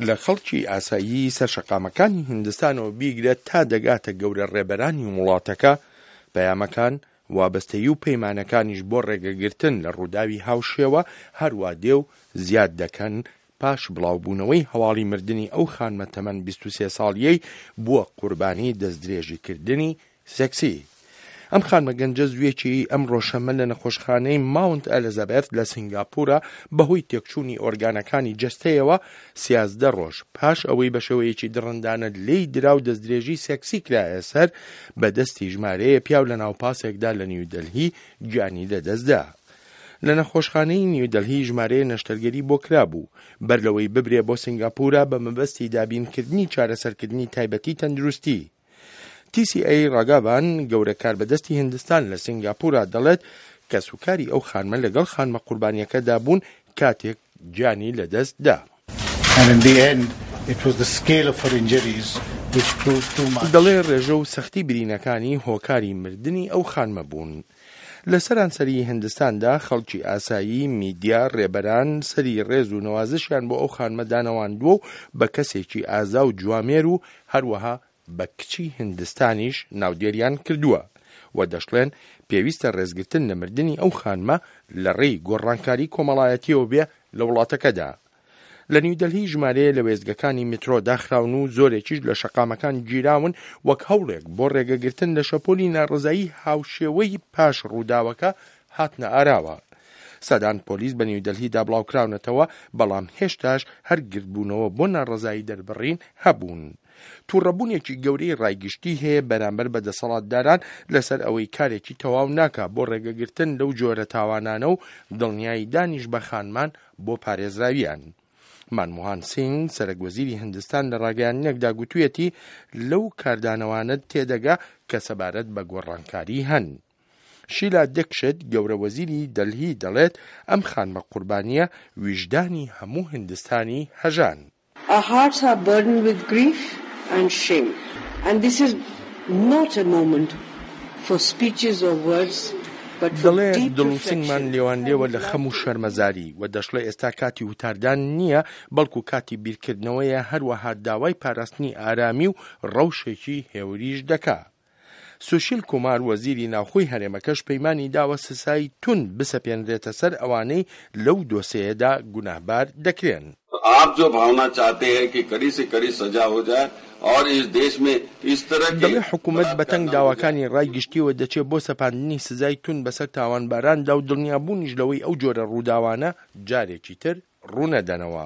لە خەڵکی ئاسایی سەر شەقامەکانی هیندستانەوە بیگرێت تا دەگاتە گەورە ڕێبەرانی وڵاتەکە پەیامەکان وابەستەیی و پەیمانەکانیش بۆ ڕێگەگرتن لە ڕووداوی هاوشێوە هەروە دێ و زیاد دەکەن پاش بڵاوبوونەوەی هەواڵی مردنی ئەو خانمە تەمەن 23 ساڵیەی بووە قوربانی دەستدرێژیکردنی سێکسی. ئەم خانمە گەنجە زوێکی ئەم ڕۆژەمە لە نەخۆشخانەی ماونت ئەلزابێت لە سنگاپورە بەهۆی تێکچوونی ئۆرگانەکانی جەستەیەوە 13 ڕۆژ پاش ئەوەی بە شێوەیەکی دڕندانە لێی درا و دەستدرێژی سێکسی کرایە سەر بەدەستی ژمارەیە پیاو لە ناوپاسێکدا لە نیودەلهی گیانی لەدەستدا. لە نەخۆشخانەی نیودەلهی ژمارەیە نەشتەرگەری بۆ کرابوو بەر لەوەی ببرێ بۆ سنگاپورە بە مەبەستی دابینکردنی چارەسەرکردنی تایبەتی تەندروستی. TCA ڕاگاوان گەورە کاربەدەستی هیندستان لە سنگاپورە دەڵێت کە سوکاری ئەو خانمە لەگەڵ خانمە قوربانیەکەدا بوون کاتێک گیانی لەدەستدا. دەڵێ ڕێژە و سەختی برینەکانی هۆکاری مردنی ئەو خانمە بوون. لە سەرانسەری هیندستاندا خەڵکی ئاسایی، میدیا، ڕێبەران سەری ڕێز و نەوازشیان بۆ ئەو خانمە دانەواندووە و بە کەسێکی ئازا و جوامێر و هەروەها بە کچی هیندستانیش ناودێریان کردووە و دەشڵێن پێویستە ڕێزگرتن لە مردنی ئەو خانمە لە ڕێی گۆڕانکاری کۆمەڵایەتیەوە بێ لە وڵاتەکەدا. لە نیودەلهی ژمارەیە لە وێزگەکانی میترۆ داخراون و زۆرێکیش لە شەقامەکان گیراون وەک هەوڵێک بۆ ڕێگەگرتن لە شەپۆلی ناڕزایی هاوشێوەی پاش ڕووداوەکە هاتنە ئاراوە. سەدان پۆلیس بە نیودەلهیدا بڵاوکراونەتەوە بەڵام هێشتاش هەر گردبوونەوە بۆ ناڕزایی دەربڕین هەبوون. تووڕەبوونێکی گەورەی ڕایگشتی هەیە بەرامبەر بە دەسەڵاتداران لەسەر ئەوەی کارێکی تەواو ناکا بۆ ڕێگەگرتن لەو جۆرە تاوانانە و دڵنیایی دانیش بە خانمان بۆ پارێزراویان. مانموهان سینگ سەرۆکوەزیری هیندستان لە ڕاگەیانێکدا گوتوویەتی لەو کاردانەوانت تێدەگا کە سەبارەت بە گۆڕانکاری هەن. شیلا دیکشت گەورە وەزیری دەلهی دەڵێت ئەم خانمە قوربانیە ویژدانی هەموو هیندستانی هەژان. Our hearts are burdened with grief and shame, and this is not a moment for speeches or words. دەڵێ دڵوسنگمان لێوان لێوە لە خەم و شەرمەزاری و دەشڵێ ئێستا کاتی وتاردان نییە بەڵکو کاتی بیرکردنەوەیە هەروەها داوای پاراستنی ئارامی و ڕەوشێکی هێوریش دەکا. سوشیل کومار وەزیری ناوخۆی هەرێمەکەش پەیمانی داوە سزای تون بسەپێنرێتە سەر ئەوانەی لەو دۆسەیەدا گوناهبار دەکرێن. आप जो भावना चाहते हैं कि कड़ी से कड़ी सजा हो जाए और इस देश में इस तरह की دەڵێ حکوومەت بەتەنگ داواکانی ڕایگشتیەوە دەچێت بۆ سەپاندنی سزای تون بەسەر تاوانباراندا و دڵنیابوونیش لەوەی ئەو جۆرە ڕووداوانە جارێکی تر ڕوونەدەنەوە.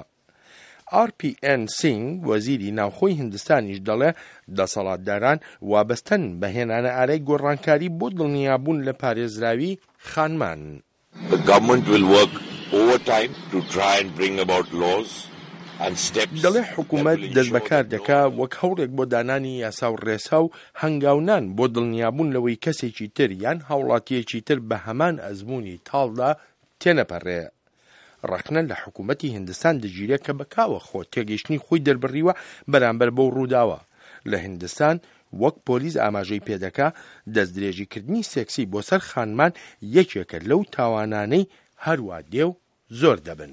RPN سینگ وەزیری ناوخۆی هیندستانیش دەڵێ دەسەڵاتداران وابەستن بە هێنانە ئارەی گۆڕانکاری بۆ دڵنیابوون لە پارێزراوی خانمان. The government will work overtime to try and bring about laws and steps. دەڵێ حکوومەت دەست بەکار دەکا وەک هەوڵێک بۆ دانانی یاسا و ڕێسا و هەنگاونان بۆ دڵنیابوون لەوەی کەسێکی تر یان هاوڵاتیەکی تر بە هەمان ئەزموونی تاڵدا تێنەپەڕێ. ڕەخنە لە حکوومەتی هیندستان دەگیرێت کە بەکاوە خۆ تێگەیشتنی خۆی دەربڕیوە بەرامبەر بەو ڕووداوە. لە هیندستان وەک پۆلیس ئاماژەی پێدەکا دەستدرێژیکردنی سێکسی بۆ سەر خانمان یەکێکە لەو تاوانانەی هەروە دێ و زۆر دەبن.